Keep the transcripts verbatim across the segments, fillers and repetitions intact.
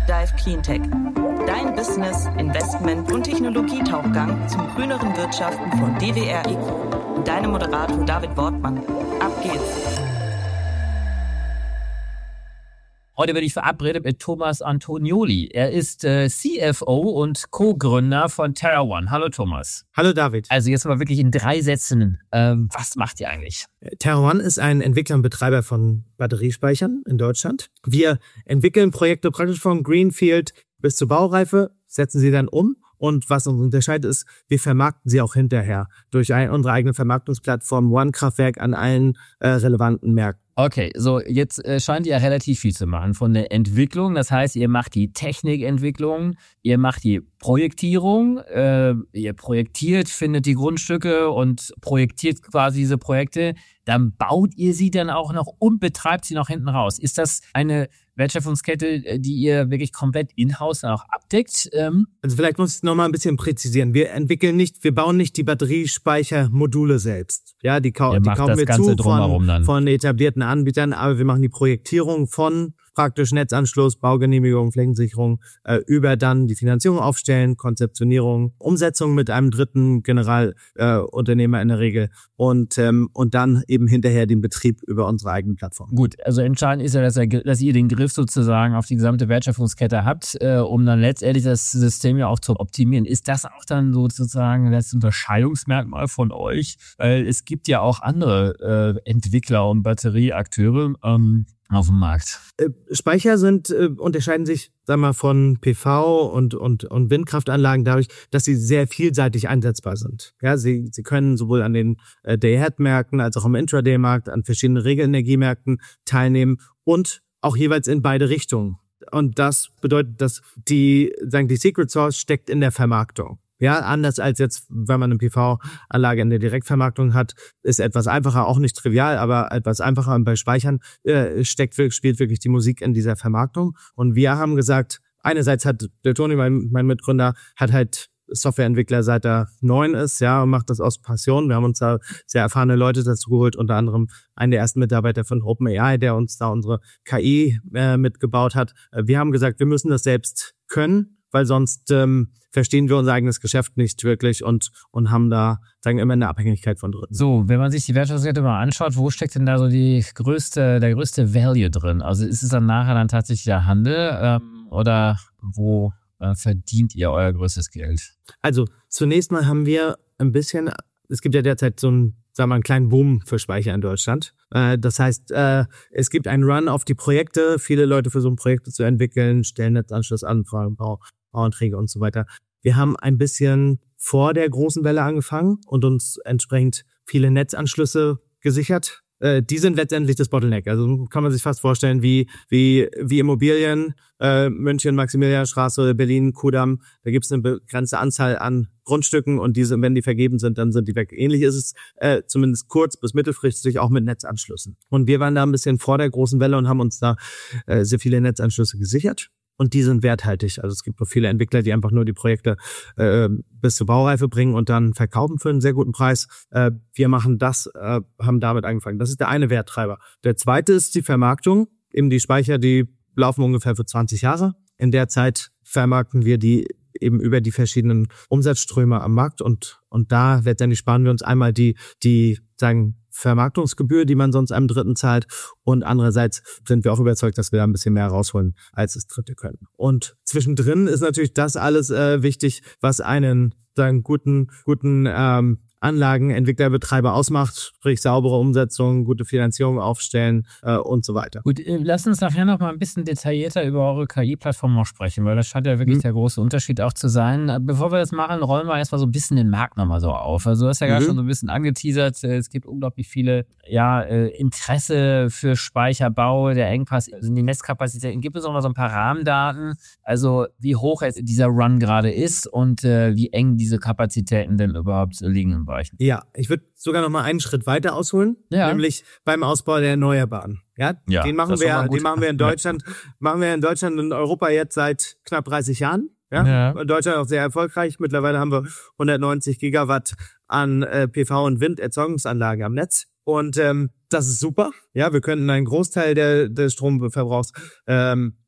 Deep Dive Cleantech. Dein Business, Investment und Technologietauchgang zum grüneren Wirtschaften von D W R Eco. Dein Moderator David Wortmann. Ab geht's. Heute bin ich verabredet mit Thomas Antonioli. Er ist äh, C F O und Co-Gründer von TerraOne. Hallo Thomas. Hallo David. Also jetzt mal wirklich in drei Sätzen. Ähm, was macht ihr eigentlich? TerraOne ist ein Entwickler und Betreiber von Batteriespeichern in Deutschland. Wir entwickeln Projekte praktisch von Greenfield bis zur Baureife, setzen sie dann um. Und was uns unterscheidet ist, wir vermarkten sie auch hinterher durch ein, unsere eigene Vermarktungsplattform OneKraftwerk an allen äh, relevanten Märkten. Okay, so jetzt äh, scheint ihr ja relativ viel zu machen von der Entwicklung. Das heißt, ihr macht die Technikentwicklung, ihr macht die Projektierung, äh, ihr projektiert, findet die Grundstücke und projektiert quasi diese Projekte. Dann baut ihr sie dann auch noch und betreibt sie noch hinten raus. Ist das eine Wertschöpfungskette, die ihr wirklich komplett in-house auch abdeckt? Ähm also vielleicht muss ich noch mal ein bisschen präzisieren. Wir entwickeln nicht, wir bauen nicht die Batteriespeichermodule selbst. Ja, die, kau- die kaufen wir zu von, von etablierten Anbietern, aber wir machen die Projektierung von praktisch Netzanschluss, Baugenehmigung, Flächensicherung, äh, über dann die Finanzierung aufstellen, Konzeptionierung, Umsetzung mit einem dritten Generalunternehmer äh, in der Regel und ähm, und dann eben hinterher den Betrieb über unsere eigene Plattform. Gut, also entscheidend ist ja, dass, er, dass ihr den Griff sozusagen auf die gesamte Wertschöpfungskette habt, äh, um dann letztendlich das System ja auch zu optimieren. Ist das auch dann sozusagen das Unterscheidungsmerkmal von euch? Weil es gibt ja auch andere äh, Entwickler und Batterieakteure, ähm, auf dem Markt. Speicher sind äh, unterscheiden sich, sagen wir mal, von P V und und und Windkraftanlagen dadurch, dass sie sehr vielseitig einsetzbar sind. Ja, sie sie können sowohl an den äh, Day-Ahead-Märkten als auch am Intraday-Markt, an verschiedenen Regelenergiemärkten teilnehmen und auch jeweils in beide Richtungen. Und das bedeutet, dass die sagen die Secret Sauce steckt in der Vermarktung. Ja, anders als jetzt, wenn man eine P V-Anlage in der Direktvermarktung hat, ist etwas einfacher, auch nicht trivial, aber etwas einfacher. Und bei Speichern äh, steckt spielt wirklich die Musik in dieser Vermarktung. Und wir haben gesagt, einerseits hat der Toni, mein, mein Mitgründer, hat halt Softwareentwickler seit er neun ist, ja, und macht das aus Passion. Wir haben uns da sehr erfahrene Leute dazu geholt, unter anderem einen der ersten Mitarbeiter von OpenAI, der uns da unsere K I äh, mitgebaut hat. Wir haben gesagt, wir müssen das selbst können, weil sonst ähm, verstehen wir unser eigenes Geschäft nicht wirklich und und haben da, sagen immer, eine Abhängigkeit von Dritten. So, wenn man sich die Wertschöpfungskette mal anschaut, wo steckt denn da so die größte, der größte Value drin? Also ist es dann nachher dann tatsächlich der Handel ähm, oder wo äh, verdient ihr euer größtes Geld? Also zunächst mal haben wir ein bisschen, es gibt ja derzeit so einen, sagen wir mal, einen kleinen Boom für Speicher in Deutschland. Äh, das heißt, äh, es gibt einen Run auf die Projekte. Viele Leute versuchen Projekte zu entwickeln, stellen Netzanschlussanfragen, Bau, Bauanträge und so weiter. Wir haben ein bisschen vor der großen Welle angefangen und uns entsprechend viele Netzanschlüsse gesichert. Äh, die sind letztendlich das Bottleneck. Also kann man sich fast vorstellen wie wie wie Immobilien, äh, München, Maximilianstraße, Berlin, Kudamm. Da gibt es eine begrenzte Anzahl an Grundstücken und diese, wenn die vergeben sind, dann sind die weg. Ähnlich ist es äh, zumindest kurz- bis mittelfristig auch mit Netzanschlüssen. Und wir waren da ein bisschen vor der großen Welle und haben uns da äh, sehr viele Netzanschlüsse gesichert. Und die sind werthaltig. Also es gibt noch viele Entwickler, die einfach nur die Projekte äh, bis zur Baureife bringen und dann verkaufen für einen sehr guten Preis. Äh, wir machen das, äh, haben damit angefangen. Das ist der eine Werttreiber. Der zweite ist die Vermarktung. Eben die Speicher, die laufen ungefähr für zwanzig Jahre. In der Zeit vermarkten wir die eben über die verschiedenen Umsatzströme am Markt und und da letztendlich sparen wir uns einmal die die sagen Vermarktungsgebühr, die man sonst einem Dritten zahlt und andererseits sind wir auch überzeugt, dass wir da ein bisschen mehr rausholen, als es Dritte können. Und zwischendrin ist natürlich das alles äh, wichtig, was einen sagen guten guten ähm, Anlagenentwickler, Betreiber ausmacht, sprich saubere Umsetzung, gute Finanzierung aufstellen äh, und so weiter. Gut, lass uns nachher noch mal ein bisschen detaillierter über eure K I-Plattform noch sprechen, weil das scheint ja wirklich mhm. der große Unterschied auch zu sein. Bevor wir das machen, rollen wir erstmal so ein bisschen den Markt nochmal so auf. Also du hast ja mhm. gerade schon so ein bisschen angeteasert, es gibt unglaublich viele ja Interesse für Speicherbau, der Engpass, also die Netzkapazitäten. Gibt es auch noch so ein paar Rahmendaten, also wie hoch jetzt dieser Run gerade ist und äh, wie eng diese Kapazitäten denn überhaupt liegen im Bereich? Ja, ich würde sogar noch mal einen Schritt weiter ausholen, ja. nämlich beim Ausbau der Erneuerbaren. Ja, ja den machen wir, den machen wir in Deutschland, machen wir in Deutschland und Europa jetzt seit knapp dreißig Jahren. Ja, ja. In Deutschland auch sehr erfolgreich. Mittlerweile haben wir hundertneunzig Gigawatt an äh, P V- und Winderzeugungsanlagen am Netz. Und ähm, das ist super. Ja, wir könnten einen Großteil der, des Stromverbrauchs ähm,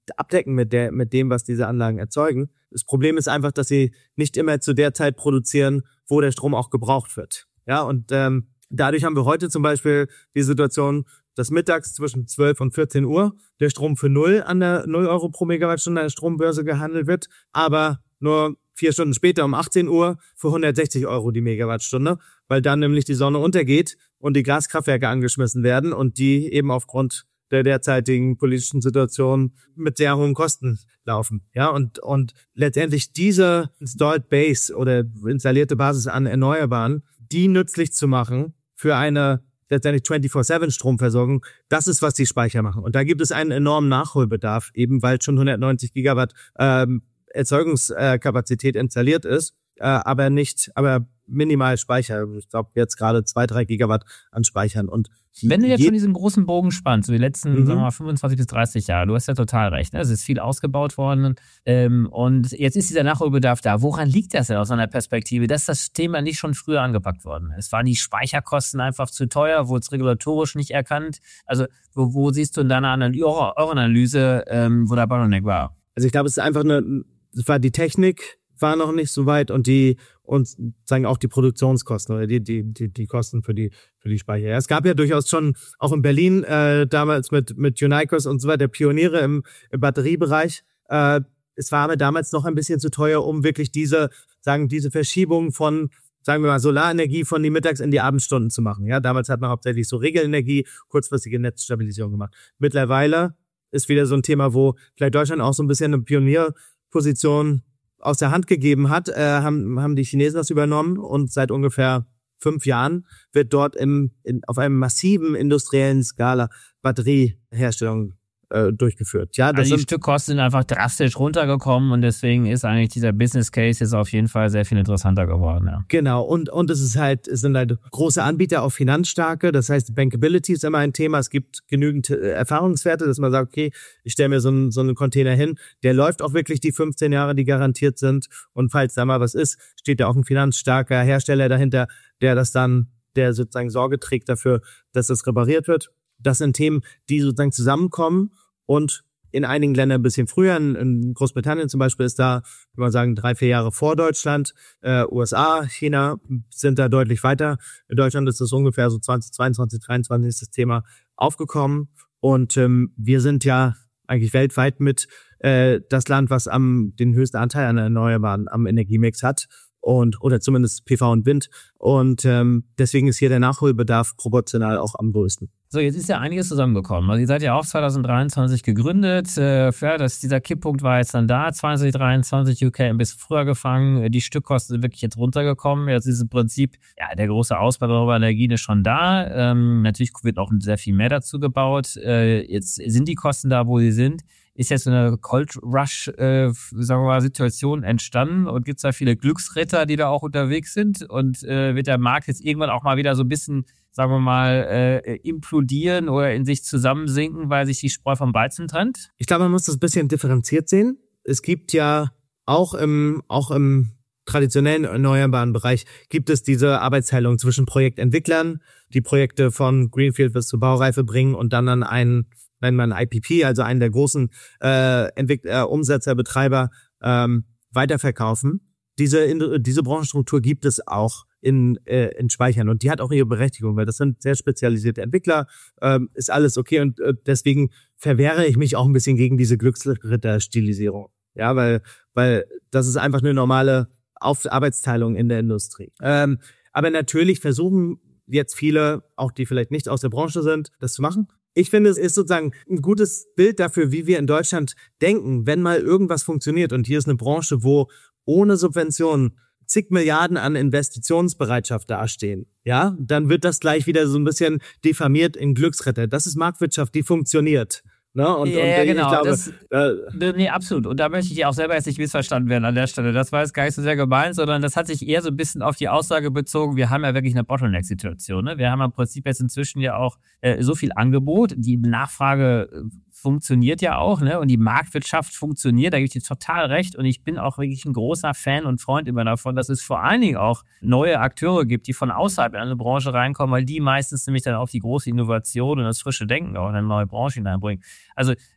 abdecken mit der, mit dem, was diese Anlagen erzeugen. Das Problem ist einfach, dass sie nicht immer zu der Zeit produzieren, wo der Strom auch gebraucht wird. Ja, und ähm, dadurch haben wir heute zum Beispiel die Situation, dass mittags zwischen zwölf und vierzehn Uhr der Strom für null an der null Euro pro Megawattstunde an der Strombörse gehandelt wird, aber nur vier Stunden später um achtzehn Uhr für hundertsechzig Euro die Megawattstunde, weil dann nämlich die Sonne untergeht und die Gaskraftwerke angeschmissen werden und die eben aufgrund der derzeitigen politischen Situation mit sehr hohen Kosten laufen. Ja, und, und letztendlich diese Installed Base oder installierte Basis an Erneuerbaren, die nützlich zu machen für eine letztendlich vierundzwanzig sieben Stromversorgung, das ist, was die Speicher machen. Und da gibt es einen enormen Nachholbedarf, eben weil schon hundertneunzig Gigawatt ähm, Erzeugungskapazität installiert ist, äh, aber nicht, aber minimal Speicher. Ich glaube jetzt gerade zwei, drei Gigawatt an Speichern. Und wenn du jetzt schon diesen großen Bogen spannst, so die letzten, mhm. sagen wir mal, fünfundzwanzig bis dreißig Jahre, du hast ja total recht, ne? Es ist viel ausgebaut worden ähm, und jetzt ist dieser Nachholbedarf da. Woran liegt das denn aus einer Perspektive, dass das Thema nicht schon früher angepackt worden ist? Waren die Speicherkosten einfach zu teuer? Wurde es regulatorisch nicht erkannt? Also wo, wo siehst du in deiner Analyse, eurer Analyse, ähm, wo der Bottleneck war? Also ich glaube, es ist einfach eine, es war die Technik, war noch nicht so weit und die und sagen auch die Produktionskosten oder die die die die Kosten für die für die Speicher. Ja, es gab ja durchaus schon auch in Berlin äh, damals mit mit Unicos und so weiter Pioniere im, im Batteriebereich. Äh, es war aber damals noch ein bisschen zu teuer, um wirklich diese sagen diese Verschiebung von sagen wir mal Solarenergie von die Mittags in die Abendstunden zu machen. Ja, damals hat man hauptsächlich so Regelenergie, kurzfristige Netzstabilisierung gemacht. Mittlerweile ist wieder so ein Thema, wo vielleicht Deutschland auch so ein bisschen eine Pionierposition aus der Hand gegeben hat, äh, haben, haben die Chinesen das übernommen und seit ungefähr fünf Jahren wird dort im, in, auf einem massiven industriellen Skala Batterieherstellung äh, durchgeführt. Ja, das also die sind, Stückkosten sind einfach drastisch runtergekommen und deswegen ist eigentlich dieser Business Case jetzt auf jeden Fall sehr viel interessanter geworden. Ja. Genau, und und es ist halt, es sind halt große Anbieter, auch finanzstarke, das heißt Bankability ist immer ein Thema, es gibt genügend äh, Erfahrungswerte, dass man sagt, okay, ich stelle mir so einen, so einen Container hin, der läuft auch wirklich die fünfzehn Jahre, die garantiert sind und falls da mal was ist, steht ja auch ein finanzstarker Hersteller dahinter, der das dann, der sozusagen Sorge trägt dafür, dass das repariert wird. Das sind Themen, die sozusagen zusammenkommen und in einigen Ländern ein bisschen früher. In Großbritannien zum Beispiel ist da, kann man sagen, drei, vier Jahre vor Deutschland. Äh, U S A, China sind da deutlich weiter. In Deutschland ist das ungefähr so zwanzig zweiundzwanzig, dreiundzwanzig ist das Thema aufgekommen. Und ähm, wir sind ja eigentlich weltweit mit äh, das Land, was am den höchsten Anteil an Erneuerbaren am Energiemix hat. Und oder zumindest P V und Wind. Und ähm, deswegen ist hier der Nachholbedarf proportional auch am größten. So, jetzt ist ja einiges zusammengekommen. Also ihr seid ja auch zwanzig dreiundzwanzig gegründet. Äh, ja, das, dieser Kipppunkt war jetzt dann da. zwanzig dreiundzwanzig U K ein bisschen früher gefangen. Die Stückkosten sind wirklich jetzt runtergekommen. Jetzt ist im Prinzip, ja, der große Ausbau der Energien ist schon da. Ähm, natürlich wird auch sehr viel mehr dazu gebaut. Äh, jetzt sind die Kosten da, wo sie sind. Ist jetzt so eine Cold Rush, äh, sagen wir mal, Situation entstanden und gibt es da viele Glücksritter, die da auch unterwegs sind und äh, wird der Markt jetzt irgendwann auch mal wieder so ein bisschen, sagen wir mal, äh, implodieren oder in sich zusammensinken, weil sich die Spreu vom Weizen trennt? Ich glaube, man muss das ein bisschen differenziert sehen. Es gibt ja auch im, auch im traditionellen erneuerbaren Bereich gibt es diese Arbeitsteilung zwischen Projektentwicklern, die Projekte von Greenfield bis zur Baureife bringen und dann an einen, wenn man I P P, also einen der großen äh, Entwickler, äh, Umsetzer, Betreiber, ähm, weiterverkaufen. Diese diese Branchenstruktur gibt es auch in äh, in Speichern und die hat auch ihre Berechtigung, weil das sind sehr spezialisierte Entwickler, ähm, ist alles okay und äh, deswegen verwehre ich mich auch ein bisschen gegen diese Glücksritter-Stilisierung. Ja, weil weil das ist einfach eine normale Auf- Arbeitsteilung in der Industrie. Ähm, aber natürlich versuchen jetzt viele, auch die vielleicht nicht aus der Branche sind, das zu machen. Ich finde, es ist sozusagen ein gutes Bild dafür, wie wir in Deutschland denken, wenn mal irgendwas funktioniert. Und hier ist eine Branche, wo ohne Subventionen zig Milliarden an Investitionsbereitschaft dastehen. Ja, dann wird das gleich wieder so ein bisschen diffamiert in Glücksritter. Das ist Marktwirtschaft, die funktioniert. Ne? Und, ja, und genau. Ich glaube, das, äh, nee, absolut. Und da möchte ich auch selber jetzt nicht missverstanden werden an der Stelle. Das war jetzt gar nicht so sehr gemeint, sondern das hat sich eher so ein bisschen auf die Aussage bezogen, wir haben ja wirklich eine Bottleneck-Situation. Ne? Wir haben im Prinzip jetzt inzwischen ja auch äh, so viel Angebot. Die Nachfrage äh, funktioniert ja auch, ne? Und die Marktwirtschaft funktioniert. Da gebe ich dir total recht. Und ich bin auch wirklich ein großer Fan und Freund immer davon, dass es vor allen Dingen auch neue Akteure gibt, die von außerhalb in eine Branche reinkommen, weil die meistens nämlich dann auch die große Innovation und das frische Denken auch in eine neue Branche hineinbringen. Also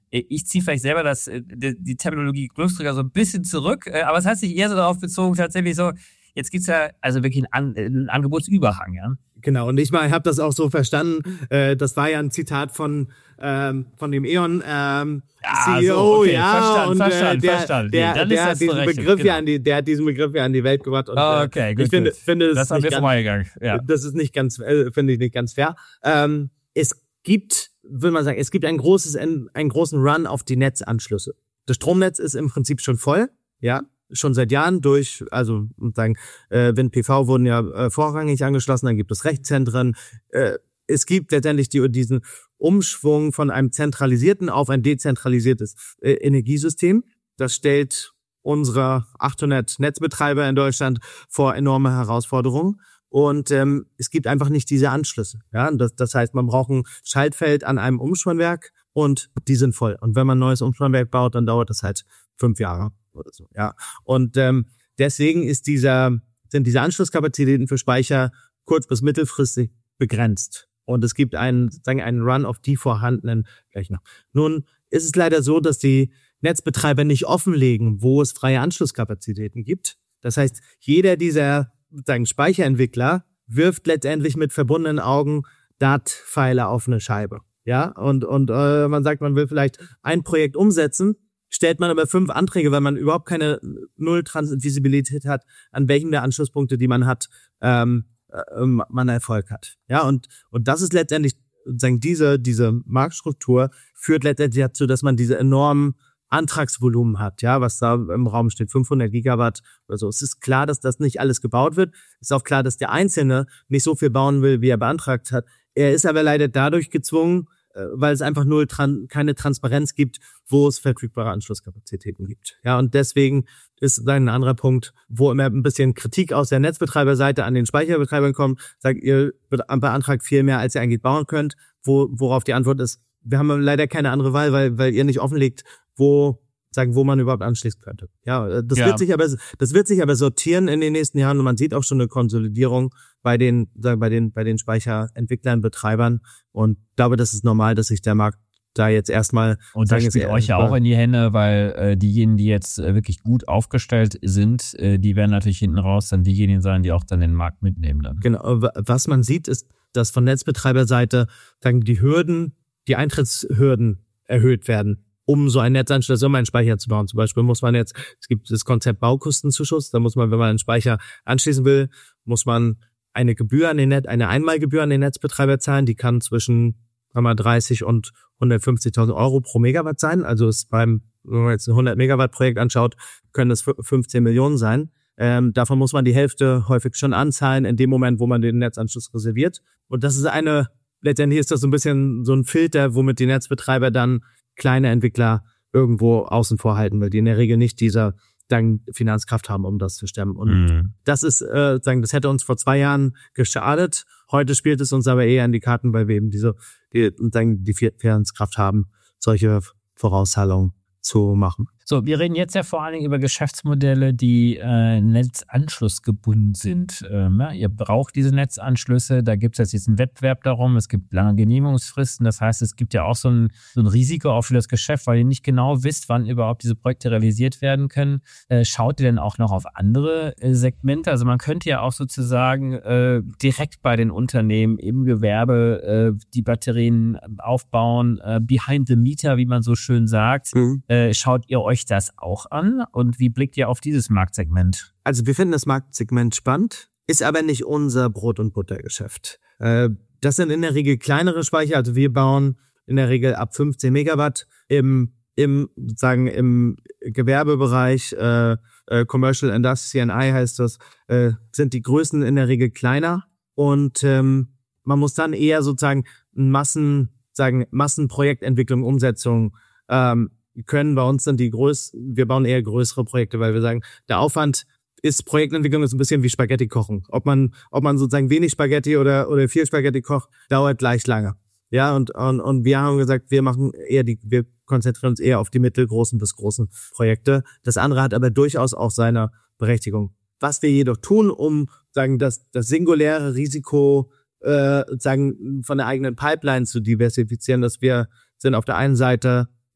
ich ziehe vielleicht selber das, die, die Terminologie Glücksträger so ein bisschen zurück, aber es hat sich eher so darauf bezogen, tatsächlich so, jetzt gibt's ja also wirklich einen, An- einen Angebotsüberhang, ja. Genau, und ich mal habe das auch so verstanden, äh, das war ja ein Zitat von ähm, von dem E.ON ähm, ah, C E O, so, okay, ja, verstanden, und verstanden, äh, der, verstanden. der, Nee, der hat diesen Begriff genau. ja an die, der hat diesen Begriff ja an die Welt gebracht. Und, oh, okay, äh, gut, ich finde, gut. finde das haben wir vorbeigegangen. Ja. Das ist nicht ganz, äh, finde ich nicht ganz fair. Ähm, es gibt, würde man sagen, es gibt ein großes, einen großen Run auf die Netzanschlüsse. Das Stromnetz ist im Prinzip schon voll, ja. Schon seit Jahren durch, also sagen, äh, Wind P V wurden ja äh, vorrangig angeschlossen, dann gibt es Rechenzentren. Äh, es gibt letztendlich die, diesen Umschwung von einem zentralisierten auf ein dezentralisiertes äh, Energiesystem. Das stellt unsere achthundert Netzbetreiber in Deutschland vor enorme Herausforderungen. Und ähm, es gibt einfach nicht diese Anschlüsse. Ja, das, das heißt, man braucht ein Schaltfeld an einem Umspannwerk und die sind voll. Und wenn man ein neues Umspannwerk baut, dann dauert das halt fünf Jahre oder so. Ja, und ähm, deswegen ist dieser sind diese Anschlusskapazitäten für Speicher kurz- bis mittelfristig begrenzt. Und es gibt einen, sagen einen Run auf die vorhandenen gleich noch. Nun ist es leider so, dass die Netzbetreiber nicht offenlegen, wo es freie Anschlusskapazitäten gibt. Das heißt, jeder dieser sagen Speicherentwickler wirft letztendlich mit verbundenen Augen D A T-Pfeile auf eine Scheibe. Ja, und und äh, man sagt, man will vielleicht ein Projekt umsetzen, stellt man aber fünf Anträge, weil man überhaupt keine Null-Visibilität hat, an welchen der Anschlusspunkte, die man hat, ähm, äh, man Erfolg hat. Ja, und und das ist letztendlich sagen diese diese Marktstruktur führt letztendlich dazu, dass man diese enormen Antragsvolumen hat, ja, was da im Raum steht, fünfhundert Gigawatt oder so. Es ist klar, dass das nicht alles gebaut wird. Es ist auch klar, dass der Einzelne nicht so viel bauen will, wie er beantragt hat. Er ist aber leider dadurch gezwungen, weil es einfach null tran- keine Transparenz gibt, wo es verfügbare Anschlusskapazitäten gibt. Ja, und deswegen ist dann ein anderer Punkt, wo immer ein bisschen Kritik aus der Netzbetreiberseite an den Speicherbetreibern kommt, sagt, ihr beantragt viel mehr, als ihr eigentlich bauen könnt, wo, worauf die Antwort ist, wir haben leider keine andere Wahl, weil, weil ihr nicht offenlegt, wo sagen, wo man überhaupt anschließen könnte. Ja, das ja. wird sich aber, das wird sich aber sortieren in den nächsten Jahren und man sieht auch schon eine Konsolidierung bei den, sagen, bei den, bei den Speicherentwicklern, Betreibern und ich glaube, das ist normal, dass sich der Markt da jetzt erstmal und das spielt euch ja auch in die Hände, weil äh, diejenigen, die jetzt äh, wirklich gut aufgestellt sind, äh, die werden natürlich hinten raus dann diejenigen sein, die auch dann den Markt mitnehmen dann. Genau, was man sieht, ist, dass von Netzbetreiberseite sagen die Hürden, die Eintrittshürden erhöht werden, um so einen Netzanschluss, um einen Speicher zu bauen. Zum Beispiel muss man jetzt, es gibt das Konzept Baukostenzuschuss, da muss man, wenn man einen Speicher anschließen will, muss man eine Gebühr an den Netz, eine Einmalgebühr an den Netzbetreiber zahlen, die kann zwischen dreißig und hundertfünfzigtausend Euro pro Megawatt sein. Also ist beim, wenn man jetzt ein hundert Megawatt Projekt anschaut, können das fünfzehn Millionen sein. Ähm, davon muss man die Hälfte häufig schon anzahlen in dem Moment, wo man den Netzanschluss reserviert. Und das ist eine, letztendlich ist das so ein bisschen so ein Filter, womit die Netzbetreiber dann kleine Entwickler irgendwo außen vor halten, weil die in der Regel nicht diese dann Finanzkraft haben, um das zu stemmen. Und mhm. das ist, äh, sagen, das hätte uns vor zwei Jahren geschadet. Heute spielt es uns aber eher in die Karten, weil wir eben diese, die, sagen, die Finanzkraft haben, solche Vorauszahlungen zu machen. So, wir reden jetzt ja vor allen Dingen über Geschäftsmodelle, die äh, netzanschlussgebunden sind. Ähm, ja, ihr braucht diese Netzanschlüsse, da gibt es jetzt diesen Wettbewerb darum, es gibt lange Genehmigungsfristen, das heißt, es gibt ja auch so ein, so ein Risiko auch für das Geschäft, weil ihr nicht genau wisst, wann überhaupt diese Projekte realisiert werden können. Äh, schaut ihr denn auch noch auf andere äh, Segmente? Also man könnte ja auch sozusagen äh, direkt bei den Unternehmen im Gewerbe äh, die Batterien aufbauen, äh, behind the meter, wie man so schön sagt. Mhm. Äh, schaut ihr euch das auch an und wie blickt ihr auf dieses Marktsegment? Also wir finden das Marktsegment spannend, ist aber nicht unser Brot- und Buttergeschäft. Äh, das sind in der Regel kleinere Speicher, also wir bauen in der Regel ab fünfzehn Megawatt im im sozusagen im Gewerbebereich, äh, äh, Commercial Industry C N I heißt das, äh, sind die Größen in der Regel kleiner und ähm, man muss dann eher sozusagen Massen, sagen Massenprojektentwicklung, Umsetzung ähm, können. Bei uns sind die größten, wir bauen eher größere Projekte, weil wir sagen, der Aufwand ist, Projektentwicklung ist ein bisschen wie Spaghetti kochen. Ob man, ob man sozusagen wenig Spaghetti oder, oder viel Spaghetti kocht, dauert gleich lange. Ja, und, und, und wir haben gesagt, wir machen eher die, wir konzentrieren uns eher auf die mittelgroßen bis großen Projekte. Das andere hat aber durchaus auch seine Berechtigung. Was wir jedoch tun, um, sagen, das, das singuläre Risiko, äh, sagen, von der eigenen Pipeline zu diversifizieren, dass wir sind auf der einen Seite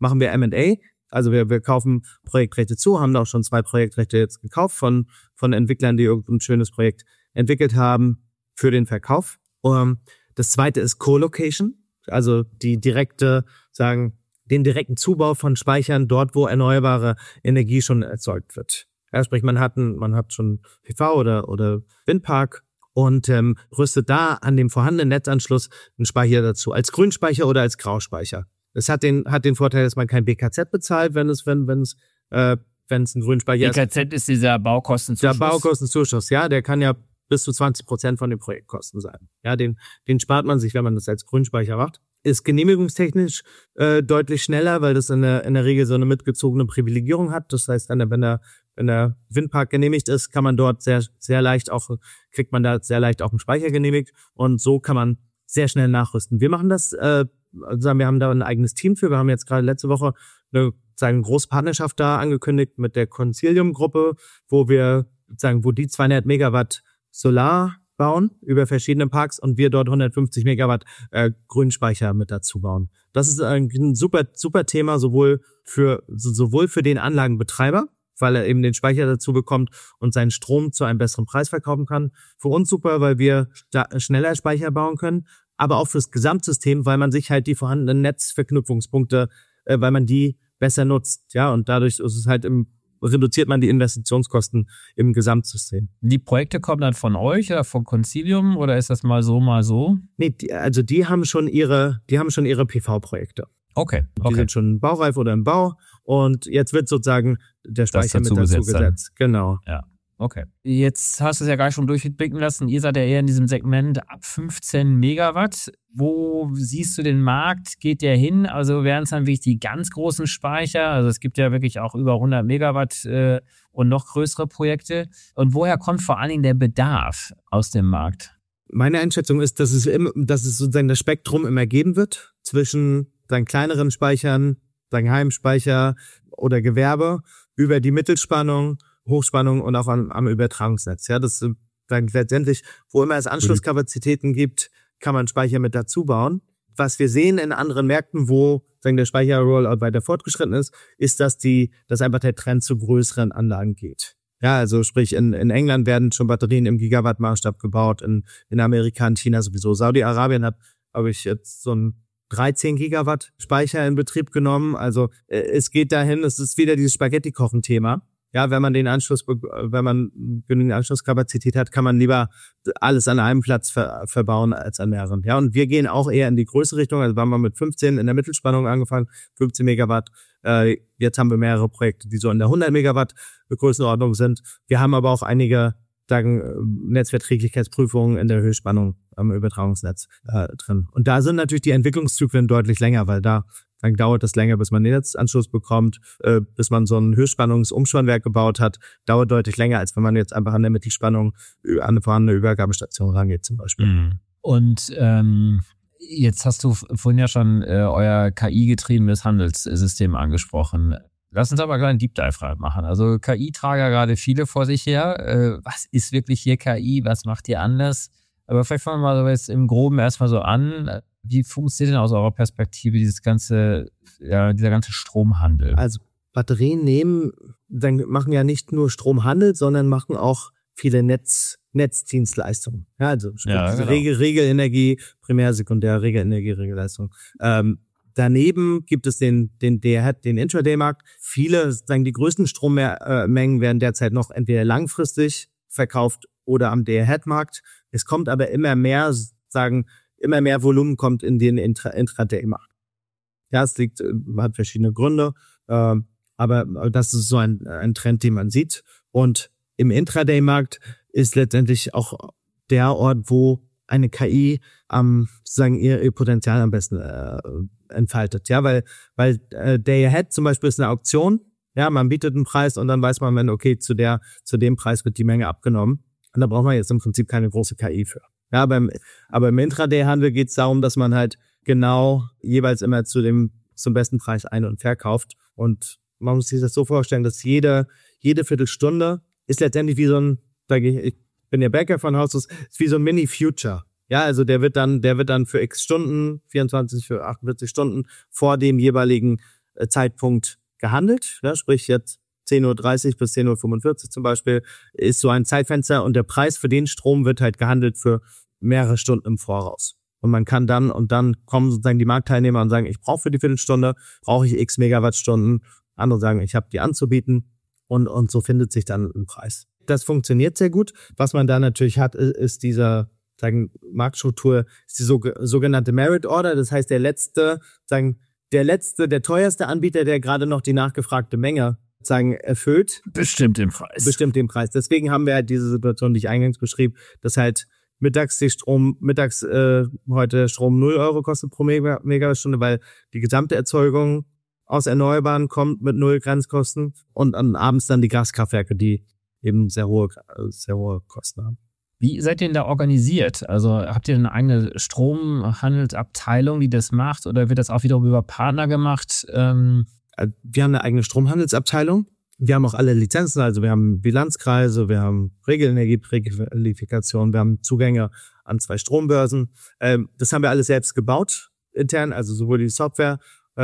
machen wir M and A. Also wir, wir kaufen Projektrechte zu, haben auch schon zwei Projektrechte jetzt gekauft von, von Entwicklern, die irgendein schönes Projekt entwickelt haben für den Verkauf. Um, das zweite ist Co-Location, also die direkte, sagen, den direkten Zubau von Speichern dort, wo erneuerbare Energie schon erzeugt wird. Ja, sprich, man hat, ein, man hat schon P V oder, oder Windpark und ähm, rüstet da an dem vorhandenen Netzanschluss einen Speicher dazu, als Grünspeicher oder als Grauspeicher. Das hat den, hat den Vorteil, dass man kein B K Z bezahlt, wenn es, wenn, wenn es, äh, wenn es ein Grünspeicher ist. B K Z ist dieser Baukostenzuschuss? Der Baukostenzuschuss, ja, der kann ja bis zu zwanzig Prozent von den Projektkosten sein. Ja, den, den spart man sich, wenn man das als Grünspeicher macht. Ist genehmigungstechnisch äh, deutlich schneller, weil das in der, in der Regel so eine mitgezogene Privilegierung hat. Das heißt, wenn der, wenn der Windpark genehmigt ist, kann man dort sehr, sehr leicht auch, kriegt man da sehr leicht auch einen Speicher genehmigt und so kann man sehr schnell nachrüsten. Wir machen das, äh, also wir haben da ein eigenes Team für. Wir haben jetzt gerade letzte Woche eine, sagen, große Partnerschaft da angekündigt mit der Concilium-Gruppe, wo wir, sagen, wo die zweihundert Megawatt Solar bauen über verschiedene Parks und wir dort hundertfünfzig Megawatt äh, Grünspeicher mit dazu bauen. Das ist ein, ein super, super Thema, sowohl für, sowohl für den Anlagenbetreiber, weil er eben den Speicher dazu bekommt und seinen Strom zu einem besseren Preis verkaufen kann. Für uns super, weil wir da schneller Speicher bauen können, aber auch fürs Gesamtsystem, weil man sich halt die vorhandenen Netzverknüpfungspunkte, äh, weil man die besser nutzt. Ja, und dadurch ist es halt im reduziert man die Investitionskosten im Gesamtsystem. Die Projekte kommen dann von euch oder von Concilium oder ist das mal so, mal so? Nee, die, also die haben schon ihre, die haben schon ihre P V-Projekte. Okay, okay. Die sind schon baureif oder im Bau und jetzt wird sozusagen der Speicher dazu mit dazu gesetzt. gesetzt. Genau. Ja. Okay. Jetzt hast du es ja gar schon durchblicken lassen. Ihr seid ja eher in diesem Segment ab fünfzehn Megawatt. Wo siehst du den Markt? Geht der hin? Also wären es dann wirklich die ganz großen Speicher? Also es gibt ja wirklich auch über hundert Megawatt äh, und noch größere Projekte. Und woher kommt vor allen Dingen der Bedarf aus dem Markt? Meine Einschätzung ist, dass es, im, dass es sozusagen das Spektrum immer geben wird zwischen seinen kleineren Speichern, seinen Heimspeicher oder Gewerbe über die Mittelspannung, Hochspannung und auch am, am Übertragungsnetz. Ja, das dann letztendlich, wo immer es Anschlusskapazitäten gibt, kann man Speicher mit dazu bauen. Was wir sehen in anderen Märkten, wo sagen, der Speicher-Rollout weiter fortgeschritten ist, ist, dass die, dass einfach der Trend zu größeren Anlagen geht. Ja, also sprich, in, in England werden schon Batterien im Gigawatt-Maßstab gebaut, in, in Amerika, in China sowieso. Saudi-Arabien hat, habe ich jetzt so ein dreizehn Gigawatt Speicher in Betrieb genommen. Also äh, es geht dahin, es ist wieder dieses Spaghetti-Kochen-Thema. Ja, wenn man den Anschluss, wenn man genügend Anschlusskapazität hat, kann man lieber alles an einem Platz ver, verbauen als an mehreren. Ja, und wir gehen auch eher in die größere Richtung. Also wir haben mit fünfzehn in der Mittelspannung angefangen, fünfzehn Megawatt. Äh, jetzt haben wir mehrere Projekte, die so in der hundert Megawatt Größenordnung sind. Wir haben aber auch einige, sagen, Netzverträglichkeitsprüfungen in der Höchstspannung am Übertragungsnetz äh, drin. Und da sind natürlich die Entwicklungszyklen deutlich länger, weil da dann dauert das länger, bis man den Netzanschluss bekommt, äh, bis man so ein Höchstspannungsumspannwerk gebaut hat, dauert deutlich länger, als wenn man jetzt einfach an der Mittelspannung an eine vorhandene Übergabestation rangeht zum Beispiel. Und ähm, jetzt hast du vorhin ja schon äh, euer K I-getriebenes Handelssystem angesprochen. Lass uns aber gleich einen Deep Dive machen. Also K I tragen ja gerade viele vor sich her. Äh, was ist wirklich hier K I? Was macht ihr anders? Aber vielleicht fangen wir mal so jetzt im Groben erstmal so an. Wie funktioniert denn aus eurer Perspektive dieses ganze, ja, dieser ganze Stromhandel? Also Batterien nehmen, dann machen ja nicht nur Stromhandel, sondern machen auch viele Netz, Netzdienstleistungen. Ja, also ja, genau. Regel, Regelenergie, Primär-, Sekundär-, Regelenergie, Regelleistung. Ähm, daneben gibt es den, den Day-Ahead, den Intraday-Markt. Viele, sagen die größten Strommengen werden derzeit noch entweder langfristig verkauft oder am Day-Ahead-Markt. Es kommt aber immer mehr, sagen immer mehr Volumen kommt in den Intra- Intraday-Markt. Ja, es liegt, hat verschiedene Gründe, äh, aber das ist so ein, ein Trend, den man sieht. Und im Intraday-Markt ist letztendlich auch der Ort, wo eine K I am, sozusagen ihr, ihr Potenzial am besten äh, entfaltet. Ja, weil, weil äh, Day Ahead zum Beispiel ist eine Auktion. Ja, man bietet einen Preis und dann weiß man, wenn okay, zu der, zu dem Preis wird die Menge abgenommen. Und da braucht man jetzt im Prinzip keine große K I für. Ja, beim, aber im Intraday-Handel geht es darum, dass man halt genau jeweils immer zu dem zum besten Preis ein- und verkauft. Und man muss sich das so vorstellen, dass jede jede Viertelstunde ist letztendlich wie so ein, sage ich, ich bin ja Bäcker von Haus aus, ist wie so ein Mini-Future. Ja, also der wird dann, der wird dann für x Stunden, vierundzwanzig für achtundvierzig Stunden vor dem jeweiligen Zeitpunkt gehandelt, ja, sprich jetzt zehn Uhr dreißig bis zehn Uhr fünfundvierzig zum Beispiel ist so ein Zeitfenster und der Preis für den Strom wird halt gehandelt für mehrere Stunden im Voraus. Und man kann dann, und dann kommen sozusagen die Marktteilnehmer und sagen, ich brauche für die Viertelstunde, brauche ich x Megawattstunden. Andere sagen, ich habe die anzubieten und, und so findet sich dann ein Preis. Das funktioniert sehr gut. Was man da natürlich hat, ist dieser, sagen, Marktstruktur, ist die so, sogenannte Merit Order. Das heißt, der letzte, sagen, der letzte, der teuerste Anbieter, der gerade noch die nachgefragte Menge sagen erfüllt, bestimmt den Preis. Bestimmt den Preis. Deswegen haben wir halt diese Situation, die ich eingangs beschrieb, dass halt mittags die Strom, mittags äh, heute Strom null Euro kostet pro Mega, Megawattstunde, weil die gesamte Erzeugung aus Erneuerbaren kommt mit null Grenzkosten und an abends dann die Gaskraftwerke, die eben sehr hohe, sehr hohe Kosten haben. Wie seid ihr denn da organisiert? Also habt ihr eine eigene Stromhandelsabteilung, die das macht, oder wird das auch wiederum über Partner gemacht? Ähm Wir haben eine eigene Stromhandelsabteilung. Wir haben auch alle Lizenzen, also wir haben Bilanzkreise, wir haben Regelenergiepräqualifikation, wir haben Zugänge an zwei Strombörsen. Das haben wir alles selbst gebaut, intern, also sowohl die Software.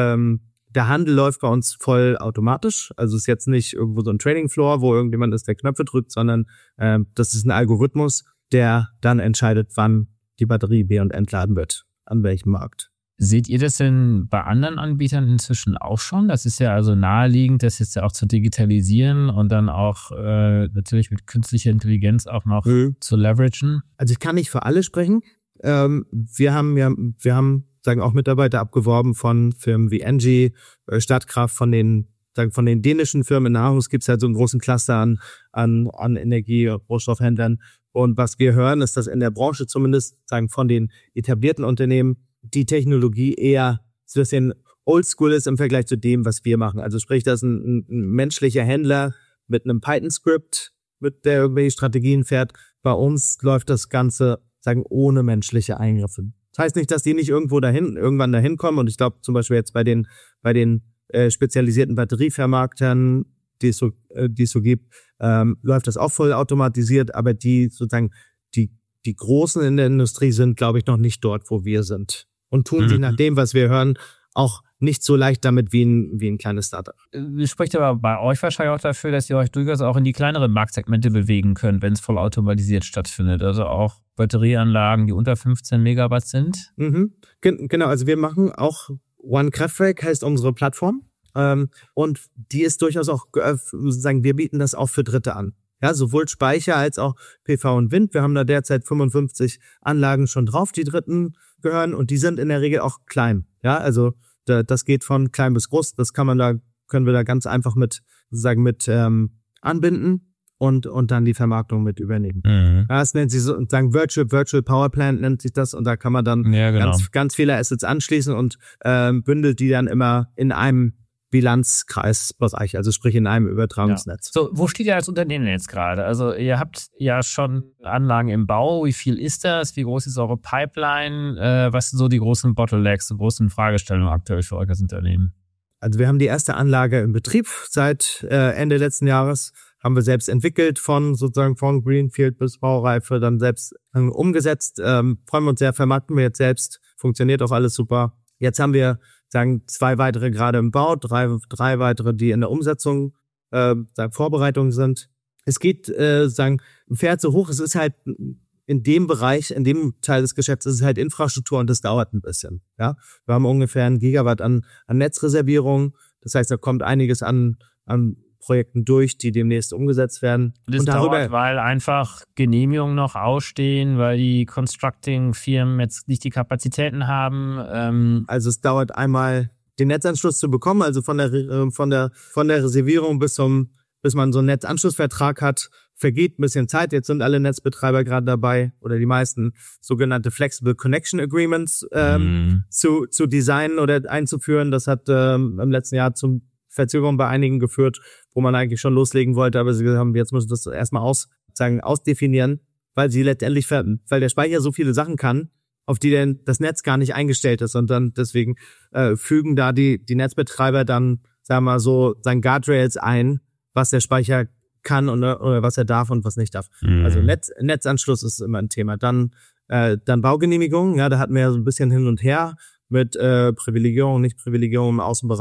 Der Handel läuft bei uns voll automatisch. Also es ist jetzt nicht irgendwo so ein Trading Floor, wo irgendjemand ist, der Knöpfe drückt, sondern das ist ein Algorithmus, der dann entscheidet, wann die Batterie be- und entladen wird, an welchem Markt. Seht ihr das denn bei anderen Anbietern inzwischen auch schon? Das ist ja also naheliegend, das jetzt ja auch zu digitalisieren und dann auch äh, natürlich mit künstlicher Intelligenz auch noch mhm. zu leveragen. Also ich kann nicht für alle sprechen. Ähm, wir haben ja, wir haben sagen auch Mitarbeiter abgeworben von Firmen wie Engie, äh, Stadtkraft, von den sagen von den dänischen Firmen. In Nahrungs gibt es halt so einen großen Cluster an an an Energie- Rohstoffhändlern. Und was wir hören, ist, dass in der Branche zumindest sagen von den etablierten Unternehmen die Technologie eher so ein bisschen oldschool ist im Vergleich zu dem, was wir machen. Also sprich, dass ein, ein menschlicher Händler mit einem Python-Skript, mit der irgendwelche Strategien fährt. Bei uns läuft das Ganze, sagen, ohne menschliche Eingriffe. Das heißt nicht, dass die nicht irgendwo dahin, irgendwann dahin kommen. Und ich glaube zum Beispiel jetzt bei den, bei den äh, spezialisierten Batterievermarktern, die es so, äh, die es so gibt, ähm, läuft das auch voll automatisiert. Aber die sozusagen, die Die Großen in der Industrie sind, glaube ich, noch nicht dort, wo wir sind. Und tun mhm. sich nach dem, was wir hören, auch nicht so leicht damit wie ein, wie ein kleines Startup. Das spricht aber bei euch wahrscheinlich auch dafür, dass ihr euch durchaus auch in die kleineren Marktsegmente bewegen könnt, wenn es voll automatisiert stattfindet. Also auch Batterieanlagen, die unter fünfzehn Megawatt sind. Mhm. Gen- genau, also wir machen auch One Kraftwerk, heißt unsere Plattform. Ähm, und die ist durchaus auch, äh, sagen, wir bieten das auch für Dritte an. Ja, sowohl Speicher als auch P V und Wind. Wir haben da derzeit fünfundfünfzig Anlagen schon drauf, die Dritten gehören, und die sind in der Regel auch klein. Ja, also da, das geht von klein bis groß. Das kann man da, können wir da ganz einfach mit, sozusagen mit ähm, anbinden und und dann die Vermarktung mit übernehmen. Mhm. Ja, das nennt sich so, sagen Virtual Virtual Power Plant nennt sich das, und da kann man dann ja, genau. ganz ganz viele Assets anschließen und ähm, bündelt die dann immer in einem Bilanzkreisbereich, also sprich in einem Übertragungsnetz. Ja. So, wo steht ihr als Unternehmen jetzt gerade? Also ihr habt ja schon Anlagen im Bau. Wie viel ist das? Wie groß ist eure Pipeline? Äh, was sind so die großen Bottlenecks, die großen Fragestellungen aktuell für euch als Unternehmen? Also wir haben die erste Anlage im Betrieb seit äh, Ende letzten Jahres. Haben wir selbst entwickelt, von sozusagen von Greenfield bis Baureife, dann selbst äh, umgesetzt. Ähm, freuen wir uns sehr, vermarkten wir jetzt selbst. Funktioniert auch alles super. Jetzt haben wir sagen zwei weitere gerade im Bau, drei drei weitere, die in der Umsetzung, äh, sagen Vorbereitung sind. Es geht, äh, sagen, fährt so hoch. Es ist halt in dem Bereich, in dem Teil des Geschäfts, ist es halt Infrastruktur, und das dauert ein bisschen. Ja, wir haben ungefähr ein Gigawatt an an Netzreservierung. Das heißt, da kommt einiges an an Projekten durch, die demnächst umgesetzt werden. Und das und darüber, dauert, weil einfach Genehmigungen noch ausstehen, weil die Constructing-Firmen jetzt nicht die Kapazitäten haben. Ähm also es dauert einmal, den Netzanschluss zu bekommen, also von der von der von der Reservierung bis zum bis man so einen Netzanschlussvertrag hat, vergeht ein bisschen Zeit. Jetzt sind alle Netzbetreiber gerade dabei, oder die meisten, sogenannte Flexible Connection Agreements ähm, mm. zu zu designen oder einzuführen. Das hat ähm, im letzten Jahr zum Verzögerung bei einigen geführt, wo man eigentlich schon loslegen wollte, aber sie gesagt haben, jetzt müssen wir das erstmal aus, sagen, ausdefinieren, weil sie letztendlich, weil der Speicher so viele Sachen kann, auf die denn das Netz gar nicht eingestellt ist, und dann deswegen äh, fügen da die die Netzbetreiber dann, sagen wir mal so, sagen Guardrails ein, was der Speicher kann und oder was er darf und was nicht darf. Mhm. Also Netz, Netzanschluss ist immer ein Thema. Dann äh, dann Baugenehmigung, ja, da hatten wir ja so ein bisschen hin und her mit äh, Privilegierung, nicht Privilegierung im Außenbereich.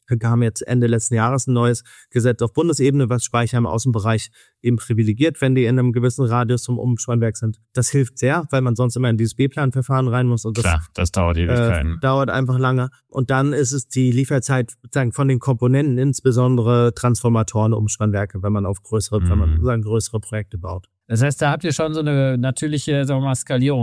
Wir haben jetzt Ende letzten Jahres ein neues Gesetz auf Bundesebene, was Speicher im Außenbereich eben privilegiert, wenn die in einem gewissen Radius zum Umspannwerk sind. Das hilft sehr, weil man sonst immer in dieses B-Plan-Verfahren rein muss. Und das, Klar, das dauert Ewigkeiten. Äh, dauert einfach lange. Und dann ist es die Lieferzeit sozusagen von den Komponenten, insbesondere Transformatoren, Umspannwerke, wenn man auf größere, mhm. wenn man sozusagen größere Projekte baut. Das heißt, da habt ihr schon so eine natürliche, sagen wir mal,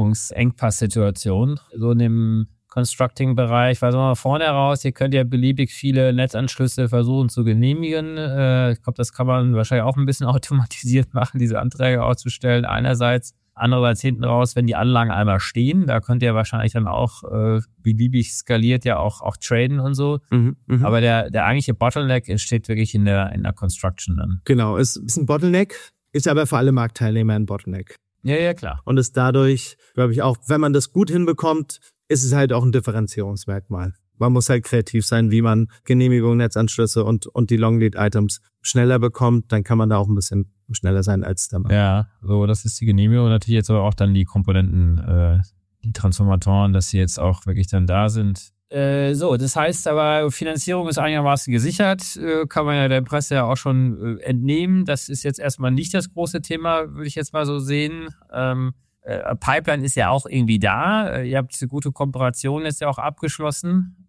Skalierungsengpass-Situation, so in dem Constructing-Bereich, weil so mal vorne heraus, ihr könnt ja beliebig viele Netzanschlüsse versuchen zu genehmigen. Äh, ich glaube, das kann man wahrscheinlich auch ein bisschen automatisiert machen, diese Anträge auszustellen. Einerseits, andererseits hinten raus, wenn die Anlagen einmal stehen, da könnt ihr wahrscheinlich dann auch äh, beliebig skaliert ja auch auch traden und so. Mhm, mh. Aber der der eigentliche Bottleneck entsteht wirklich in der in der Construction dann. Genau, es ist ein Bottleneck, ist aber für alle Marktteilnehmer ein Bottleneck. Ja, ja, klar. Und ist dadurch, glaube ich, auch, wenn man das gut hinbekommt, ist es halt auch ein Differenzierungsmerkmal. Man muss halt kreativ sein, wie man Genehmigungen, Netzanschlüsse und und die Long-Lead-Items schneller bekommt. Dann kann man da auch ein bisschen schneller sein als der Mann. Ja, so, das ist die Genehmigung. Natürlich jetzt aber auch dann die Komponenten, äh, die Transformatoren, dass sie jetzt auch wirklich dann da sind. Äh, so, das heißt aber, Finanzierung ist einigermaßen gesichert. Äh, kann man ja der Presse ja auch schon äh, entnehmen. Das ist jetzt erstmal nicht das große Thema, würde ich jetzt mal so sehen. Ähm, Pipeline ist ja auch irgendwie da. Ihr habt eine gute Kooperation jetzt ja auch abgeschlossen.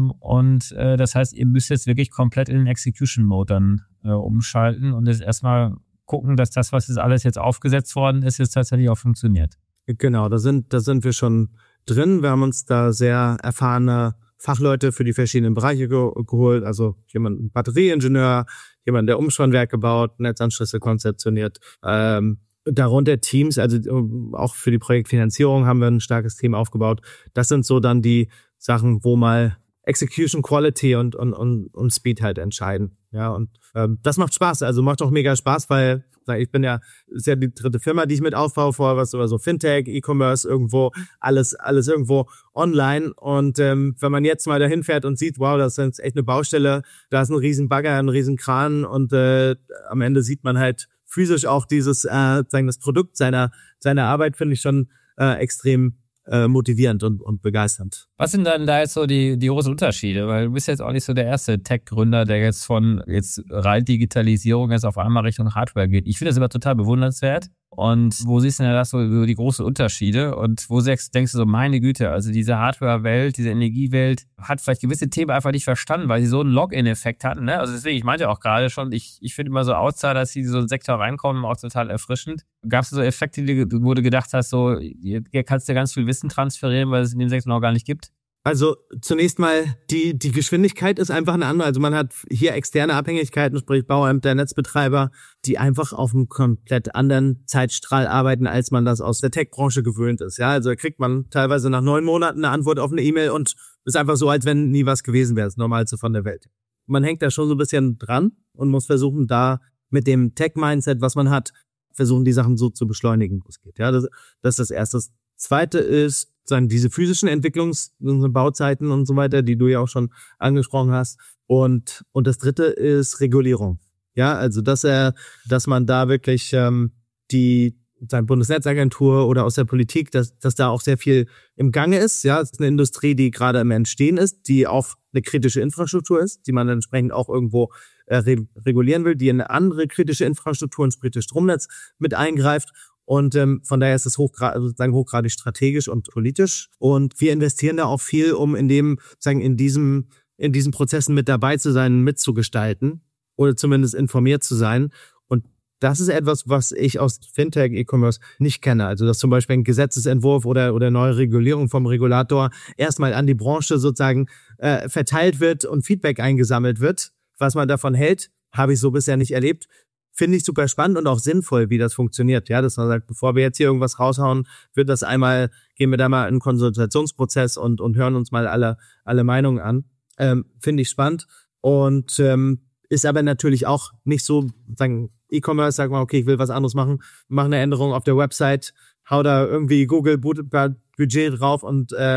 Und das heißt, ihr müsst jetzt wirklich komplett in den Execution-Mode dann umschalten und jetzt erstmal gucken, dass das, was jetzt alles jetzt aufgesetzt worden ist, jetzt tatsächlich auch funktioniert. Genau, da sind, da sind wir schon drin. Wir haben uns da sehr erfahrene Fachleute für die verschiedenen Bereiche ge- geholt. Also jemand, ein Batterieingenieur, jemand, der Umspannwerke baut, Netzanschlüsse konzeptioniert, ähm, darunter Teams, also auch für die Projektfinanzierung haben wir ein starkes Team aufgebaut. Das sind so dann die Sachen, wo mal Execution Quality und und und, und Speed halt entscheiden. Ja, und ähm, das macht Spaß, also macht auch mega Spaß, weil ich bin ja, ist ja die dritte Firma, die ich mit aufbaue, vorher was über so Fintech, E-Commerce, irgendwo, alles alles irgendwo online. Und ähm, wenn man jetzt mal dahin fährt und sieht, wow, das ist echt eine Baustelle, da ist ein riesen Bagger, ein riesen Kran und äh, am Ende sieht man halt physisch auch dieses, äh, sagen das Produkt seiner seiner Arbeit, finde ich schon äh, extrem äh, motivierend und und begeisternd. Was sind dann da jetzt so die die großen Unterschiede? Weil du bist jetzt auch nicht so der erste Tech-Gründer, der jetzt von jetzt rein Digitalisierung jetzt auf einmal Richtung Hardware geht. Ich finde das immer total bewundernswert. Und wo siehst du denn das so, so die großen Unterschiede? Und wo denkst du so, meine Güte, also diese Hardware-Welt, diese Energiewelt hat vielleicht gewisse Themen einfach nicht verstanden, weil sie so einen Login-Effekt hatten. Ne? Also deswegen, ich meinte auch gerade schon, ich ich finde immer so Outsiders, die in so einen Sektor reinkommen, auch total erfrischend. Gab es so Effekte, wo du gedacht hast, so, hier kannst du ganz viel Wissen transferieren, weil es in dem Sektor noch gar nicht gibt? Also zunächst mal, die die Geschwindigkeit ist einfach eine andere. Also man hat hier externe Abhängigkeiten, sprich Bauämter, Netzbetreiber, die einfach auf einem komplett anderen Zeitstrahl arbeiten, als man das aus der Tech-Branche gewöhnt ist. Ja, also da kriegt man teilweise nach neun Monaten eine Antwort auf eine E-Mail und ist einfach so, als wenn nie was gewesen wäre. Das Normalste von der Welt. Man hängt da schon so ein bisschen dran und muss versuchen, da mit dem Tech-Mindset, was man hat, versuchen, die Sachen so zu beschleunigen, wie es geht. Ja, das, das ist das Erste. Das Zweite ist, sagen diese physischen Entwicklungs-, Bauzeiten und so weiter, die du ja auch schon angesprochen hast. Und und das Dritte ist Regulierung. Ja, also dass er, dass man da wirklich ähm, die seine Bundesnetzagentur oder aus der Politik, dass dass da auch sehr viel im Gange ist. Ja, es ist eine Industrie, die gerade im Entstehen ist, die auch eine kritische Infrastruktur ist, die man dann entsprechend auch irgendwo äh, re- regulieren will, die in eine andere kritische Infrastruktur, ins britische Stromnetz mit eingreift. Und ähm, von daher ist es hochgra- sozusagen hochgradig strategisch und politisch. Und wir investieren da auch viel, um in dem, sagen, in diesem, in diesen Prozessen mit dabei zu sein, mitzugestalten oder zumindest informiert zu sein. Und das ist etwas, was ich aus Fintech, E-Commerce nicht kenne. Also dass zum Beispiel ein Gesetzesentwurf oder oder neue Regulierung vom Regulator erstmal an die Branche sozusagen äh, verteilt wird und Feedback eingesammelt wird. Was man davon hält, habe ich so bisher nicht erlebt. Finde ich super spannend und auch sinnvoll, wie das funktioniert. Ja, dass man sagt, bevor wir jetzt hier irgendwas raushauen, wird das einmal, gehen wir da mal in einen Konsultationsprozess und und hören uns mal alle alle Meinungen an. Ähm, finde ich spannend und ähm, ist aber natürlich auch nicht so, sagen E-Commerce, sag mal, okay, ich will was anderes machen, mache eine Änderung auf der Website, hau da irgendwie Google Budget drauf und ähm,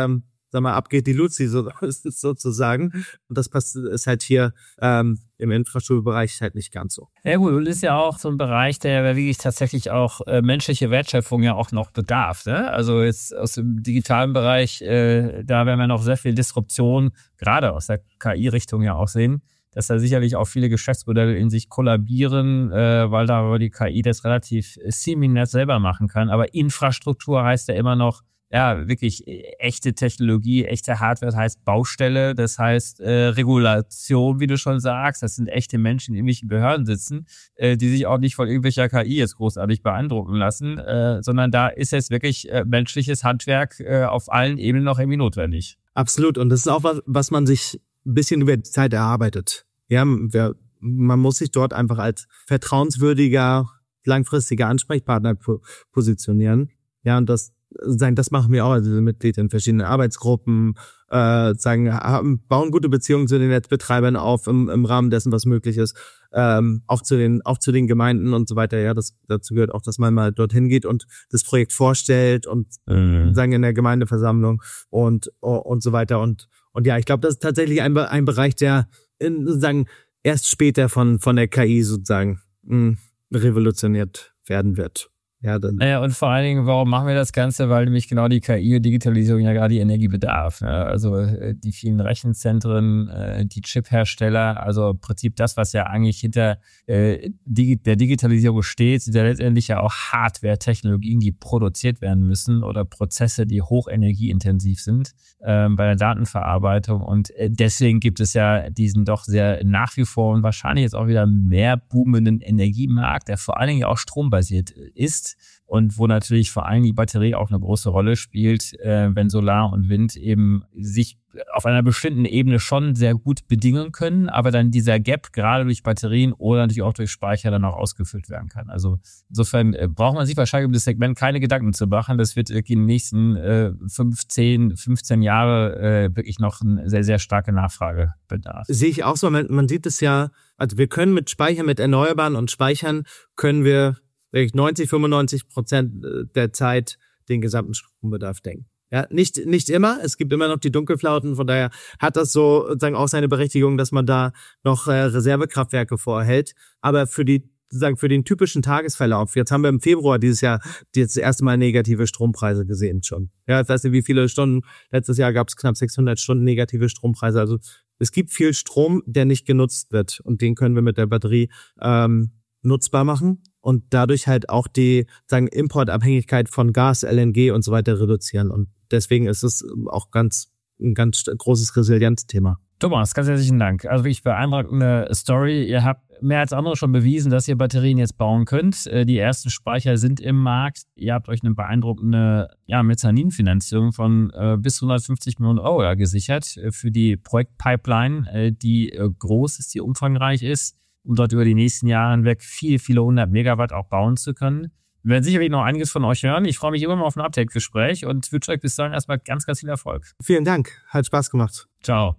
sag mal, ab geht die Luzi, so ist es sozusagen. Und das passt, ist halt hier ähm, im Infrastrukturbereich halt nicht ganz so. Ja gut, und ist ja auch so ein Bereich, der wirklich tatsächlich auch äh, menschliche Wertschöpfung ja auch noch bedarf. Ne? Also jetzt aus dem digitalen Bereich, äh, da werden wir noch sehr viel Disruption, gerade aus der K I-Richtung ja auch sehen, dass da sicherlich auch viele Geschäftsmodelle in sich kollabieren, äh, weil da die K I das relativ seamless selber machen kann. Aber Infrastruktur heißt ja immer noch, ja, wirklich echte Technologie, echte Hardware, das heißt Baustelle, das heißt äh, Regulation, wie du schon sagst. Das sind echte Menschen, die in irgendwelchen Behörden sitzen, äh, die sich auch nicht von irgendwelcher K I jetzt großartig beeindrucken lassen, äh, sondern da ist jetzt wirklich äh, menschliches Handwerk äh, auf allen Ebenen noch irgendwie notwendig. Absolut. Und das ist auch was, was man sich ein bisschen über die Zeit erarbeitet. Ja, wir, man muss sich dort einfach als vertrauenswürdiger, langfristiger Ansprechpartner po- positionieren. Ja, und das sagen, das machen wir auch, also wir sind Mitglied in verschiedenen Arbeitsgruppen, äh, sagen, haben, bauen gute Beziehungen zu den Netzbetreibern auf im, im Rahmen dessen, was möglich ist, ähm, auch zu den, auch zu den Gemeinden und so weiter. Ja, das dazu gehört auch, dass man mal dorthin geht und das Projekt vorstellt und mhm. sagen in der Gemeindeversammlung und und so weiter und und ja, ich glaube, das ist tatsächlich ein ein Bereich, der in, sozusagen erst später von von der K I sozusagen mh, revolutioniert werden wird. Ja, dann. Naja, und vor allen Dingen, warum machen wir das Ganze? Weil nämlich genau die K I und Digitalisierung ja gerade die Energie bedarf. Ja, also äh, die vielen Rechenzentren, äh, die Chiphersteller, also im Prinzip das, was ja eigentlich hinter äh, Digi- der Digitalisierung steht, sind ja letztendlich ja auch Hardware-Technologien, die produziert werden müssen oder Prozesse, die hochenergieintensiv sind äh, bei der Datenverarbeitung. Und äh, deswegen gibt es ja diesen doch sehr nach wie vor und wahrscheinlich jetzt auch wieder mehr boomenden Energiemarkt, der vor allen Dingen auch strombasiert ist. Und wo natürlich vor allem die Batterie auch eine große Rolle spielt, äh, wenn Solar und Wind eben sich auf einer bestimmten Ebene schon sehr gut bedingen können, aber dann dieser Gap gerade durch Batterien oder natürlich auch durch Speicher dann auch ausgefüllt werden kann. Also insofern äh, braucht man sich wahrscheinlich um das Segment keine Gedanken zu machen. Das wird in den nächsten äh, fünfzehn, fünfzehn Jahre äh, wirklich noch eine sehr, sehr starke Nachfragebedarf. Sehe ich auch so. Man, man sieht es ja, also wir können mit Speichern, mit Erneuerbaren und Speichern können wir neunzig, fünfundneunzig Prozent der Zeit den gesamten Strombedarf decken. Ja, nicht, nicht immer. Es gibt immer noch die Dunkelflauten. Von daher hat das so sozusagen auch seine Berechtigung, dass man da noch äh, Reservekraftwerke vorhält. Aber für die, sozusagen für den typischen Tagesverlauf. Jetzt haben wir im Februar dieses Jahr das erste Mal negative Strompreise gesehen schon. Ja, ich weiß nicht, wie viele Stunden. Letztes Jahr gab es knapp sechshundert Stunden negative Strompreise. Also es gibt viel Strom, der nicht genutzt wird. Und den können wir mit der Batterie ähm, nutzbar machen. Und dadurch halt auch die, sagen, Importabhängigkeit von Gas, L N G und so weiter reduzieren. Und deswegen ist es auch ganz, ein ganz großes Resilienzthema. Thomas, ganz herzlichen Dank. Also wirklich beeindruckende Story. Ihr habt mehr als andere schon bewiesen, dass ihr Batterien jetzt bauen könnt. Die ersten Speicher sind im Markt. Ihr habt euch eine beeindruckende ja, Mezzaninfinanzierung von äh, bis hundertfünfzig Millionen Euro gesichert für die Projektpipeline, äh, die äh, groß ist, die umfangreich ist, um dort über die nächsten Jahre hinweg viele, viele hundert Megawatt auch bauen zu können. Wir werden sicherlich noch einiges von euch hören. Ich freue mich immer mal auf ein Update-Gespräch und wünsche euch bis dahin erstmal ganz, ganz viel Erfolg. Vielen Dank. Hat Spaß gemacht. Ciao.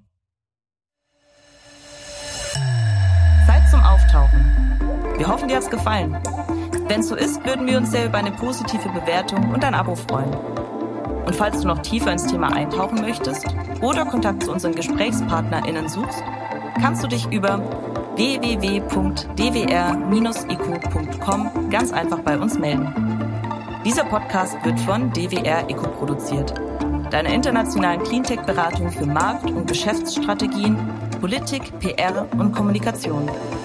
Zeit zum Auftauchen. Wir hoffen, dir hat's gefallen. Wenn es so ist, würden wir uns sehr über eine positive Bewertung und ein Abo freuen. Und falls du noch tiefer ins Thema eintauchen möchtest oder Kontakt zu unseren GesprächspartnerInnen suchst, kannst du dich über w w w punkt d w r dash e c o punkt com ganz einfach bei uns melden. Dieser Podcast wird von D W R Eco produziert, deiner internationalen Cleantech-Beratung für Markt- und Geschäftsstrategien, Politik, P R und Kommunikation.